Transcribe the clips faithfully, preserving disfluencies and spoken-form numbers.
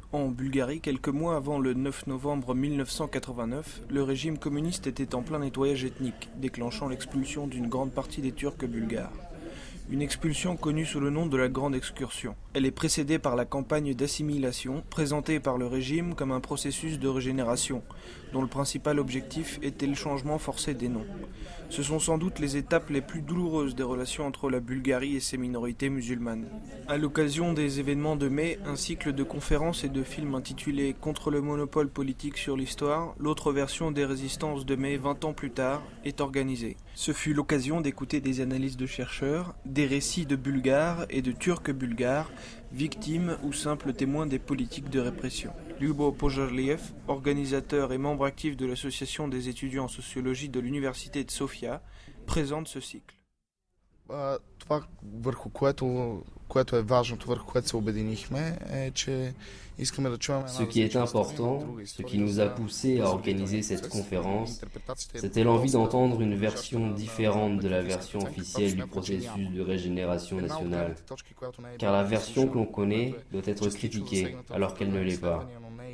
En Bulgarie, quelques mois avant le neuf novembre mille neuf cent quatre-vingt-neuf, le régime communiste était en plein nettoyage ethnique, déclenchant l'expulsion d'une grande partie des Turcs bulgares. Une expulsion connue sous le nom de la Grande Excursion. Elle est précédée par la campagne d'assimilation, présentée par le régime comme un processus de régénération, dont le principal objectif était le changement forcé des noms. Ce sont sans doute les étapes les plus douloureuses des relations entre la Bulgarie et ses minorités musulmanes. À l'occasion des événements de mai, un cycle de conférences et de films intitulé « Contre le monopole politique sur l'histoire », l'autre version des résistances de mai vingt ans plus tard, est organisé. Ce fut l'occasion d'écouter des analyses de chercheurs, des récits de Bulgares et de Turcs bulgares, victimes ou simples témoins des politiques de répression. Lyubo Pojarliev, organisateur et membre actif de l'association des étudiants en sociologie de l'université de Sofia, présente ce cycle. Това, върху което, което е важното, върху което се обединихме, е, че искаме да чуем... Ce qui est important, ce qui nous a poussé à organiser cette conférence, c'était l'envie d'entendre une version différente de la version officielle du processus de régénération nationale. Car la version que l'on connaît doit être critiquée, alors qu'elle ne l'est pas.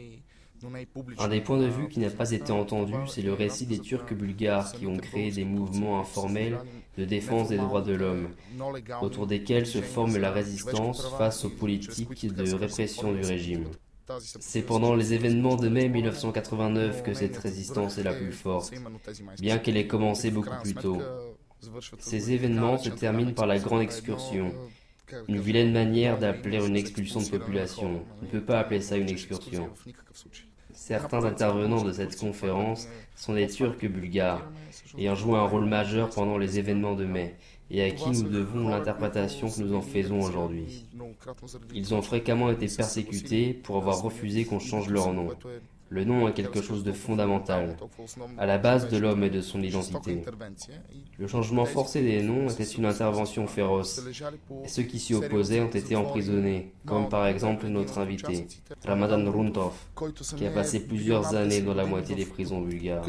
Un des points de vue qui n'a pas été entendu, c'est le récit des Turcs bulgares qui ont créé des mouvements informels de défense des droits de l'homme, autour desquels se forme la résistance face aux politiques de répression du régime. C'est pendant les événements de mai mille neuf cent quatre-vingt-neuf que cette résistance est la plus forte, bien qu'elle ait commencé beaucoup plus tôt. Ces événements se terminent par la Grande Excursion, une vilaine manière d'appeler une expulsion de population. On ne peut pas appeler ça une excursion. Certains intervenants de cette conférence sont des Turcs bulgares, ayant joué un rôle majeur pendant les événements de mai, et à qui nous devons l'interprétation que nous en faisons aujourd'hui. Ils ont fréquemment été persécutés pour avoir refusé qu'on change leur nom. Le nom est quelque chose de fondamental, à la base de l'homme et de son identité. Le changement forcé des noms était une intervention féroce, et ceux qui s'y opposaient ont été emprisonnés, comme par exemple notre invité, Ramadan Runtov, qui a passé plusieurs années dans la moitié des prisons bulgares.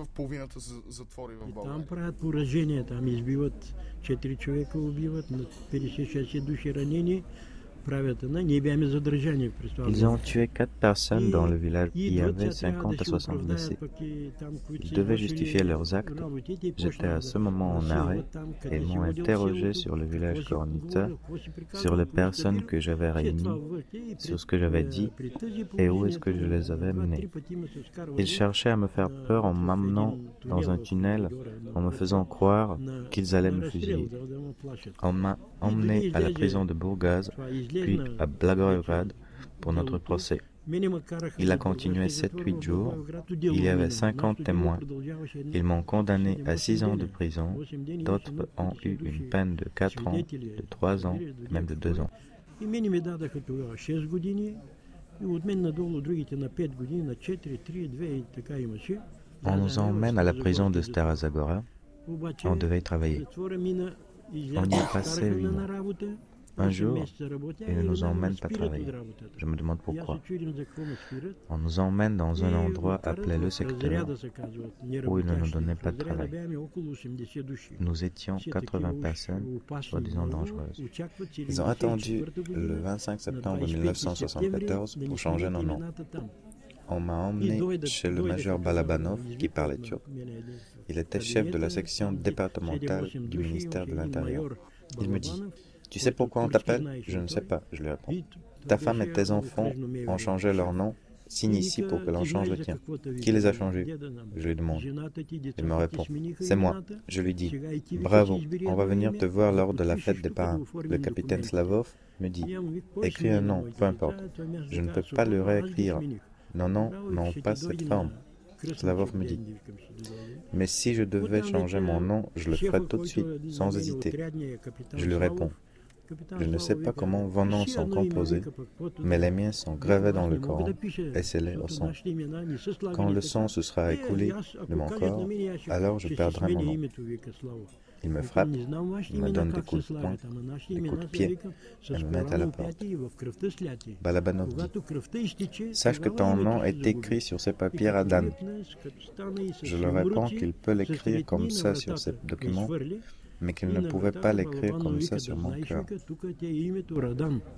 Ils ont tué quatre personnes dans le village. Il y avait cinquante à soixante blessés. Ils devaient justifier leurs actes. J'étais à ce moment en arrêt et ils m'ont interrogé sur le village Kornitsa, sur les personnes que j'avais réunies, sur ce que j'avais dit et où est-ce que je les avais menées. Ils cherchaient à me faire peur en m'amenant dans un tunnel, en me faisant croire qu'ils allaient me fusiller. On m'a emmené à la prison de Burgaz, puis à Blagoevgrad pour notre procès. Il a continué sept à huit jours. Il y avait cinquante témoins. Ils m'ont condamné à six ans de prison. D'autres ont eu une peine de quatre ans, de trois ans, même de deux ans. On nous emmène à la prison de Stara Zagora. On devait y travailler. On y a passé huit mois. Un jour, ils ne nous emmènent pas travailler. Je me demande pourquoi. On nous emmène dans un endroit appelé le secteur où ils ne nous donnaient pas de travail. Nous étions quatre-vingts personnes, soi-disant dangereuses. Ils ont attendu le vingt-cinq septembre mille neuf cent soixante-quatorze pour changer nos noms. On m'a emmené chez le major Balabanov qui parlait turc. Il était chef de la section départementale du ministère de l'Intérieur. Il me dit: « Tu sais pourquoi on t'appelle ?» « Je ne sais pas, » je lui réponds. « Ta femme et tes enfants ont changé leur nom. Signe ici pour que l'on change le tien. » « Qui les a changés ?» Je lui demande. Il me répond: « C'est moi. » Je lui dis: « Bravo, on va venir te voir lors de la fête des parrains. » Le capitaine Slavov me dit: « Écris un nom, peu importe. » Je ne peux pas le réécrire. Non, non, non, pas cette forme. Slavov me dit: « Mais si je devais changer mon nom, je le ferais tout de suite, sans hésiter. » Je lui réponds: « Je ne sais pas comment vos noms sont composés, mais les miens sont gravés dans le Coran et scellés au sang. Quand le sang se sera écoulé de mon corps, alors je perdrai mon nom. » Il me frappe, il me donne des coups de poing, des coups de pied et me met à la porte. Balabanov dit: « Sache que ton nom est écrit sur ces papiers à Dan. » Je leur réponds qu'il peut l'écrire comme ça sur ces documents, mais qu'il ne pouvait pas l'écrire comme ça sur mon cœur.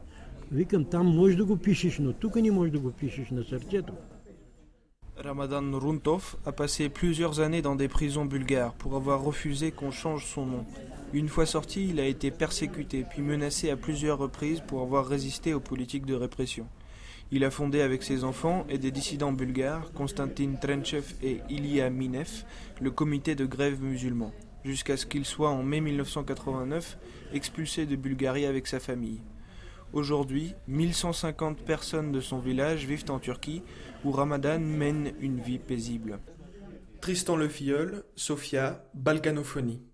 Ramadan Runtov a passé plusieurs années dans des prisons bulgares pour avoir refusé qu'on change son nom. Une fois sorti, il a été persécuté puis menacé à plusieurs reprises pour avoir résisté aux politiques de répression. Il a fondé avec ses enfants et des dissidents bulgares, Konstantin Trenchev et Ilya Minev, le comité de grève musulman, jusqu'à ce qu'il soit en mai mille neuf cent quatre-vingt-neuf expulsé de Bulgarie avec sa famille. Aujourd'hui, mille cent cinquante personnes de son village vivent en Turquie, où Ramadan mène une vie paisible. Tristan Le Filleul, Sofia, Balkanophonie.